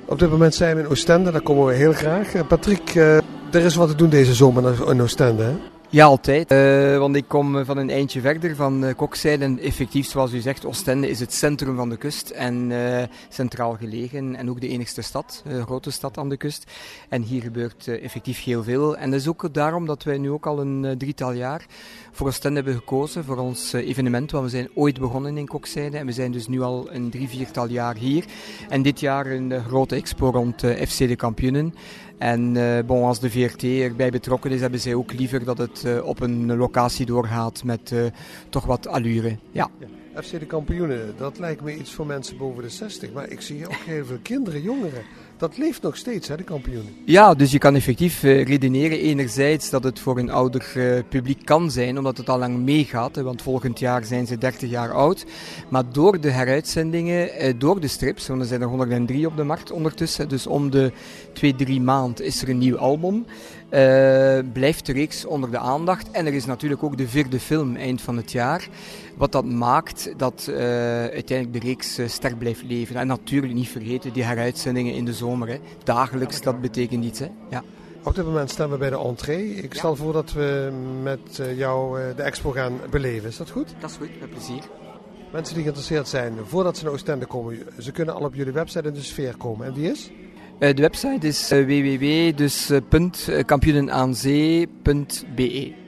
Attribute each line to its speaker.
Speaker 1: Op dit moment zijn we in Oostende, daar komen we heel graag. Patrick, er is wat te doen deze zomer in Oostende, hè?
Speaker 2: Ja, altijd. Want ik kom van een eindje verder, van Kokzijde. En effectief, zoals u zegt, Oostende is het centrum van de kust. En centraal gelegen. En ook de enigste stad, grote stad aan de kust. En hier gebeurt effectief heel veel. En dat is ook daarom dat wij nu ook al een 3-tal jaar voor Oostende hebben gekozen. Voor ons evenement. Want we zijn ooit begonnen in Kokzijde. En we zijn dus nu al een 3-4-tal jaar hier. En dit jaar een grote expo rond FC de Kampioenen. En als de VRT erbij betrokken is, hebben zij ook liever dat het op een locatie doorgaat met toch wat allure. Ja.
Speaker 1: Ja, FC de Kampioenen, dat lijkt me iets voor mensen boven de 60. Maar ik zie ook heel veel kinderen, jongeren. Dat leeft nog steeds, hè, de Kampioenen.
Speaker 2: Ja, dus je kan effectief redeneren enerzijds dat het voor een ouder publiek kan zijn, omdat het al lang meegaat. Want volgend jaar zijn ze 30 jaar oud. Maar door de heruitzendingen, door de strips, want er zijn er 103 op de markt ondertussen. Dus om de 2-3 maand is er een nieuw album. Blijft de reeks onder de aandacht. En er is natuurlijk ook de 4e film eind van het jaar. Wat dat maakt dat uiteindelijk de reeks sterk blijft leven. En natuurlijk niet vergeten die heruitzendingen in de zomer. Hè. Dagelijks, dat betekent iets. Hè. Ja.
Speaker 1: Op dit moment staan we bij de entree. Ik stel voor dat we met jou de expo gaan beleven. Is dat goed?
Speaker 2: Dat is goed, met plezier.
Speaker 1: Mensen die geïnteresseerd zijn, voordat ze naar Oostende komen, ze kunnen al op jullie website in de sfeer komen. En die is?
Speaker 2: De website is www.kampioenenaanzee.be.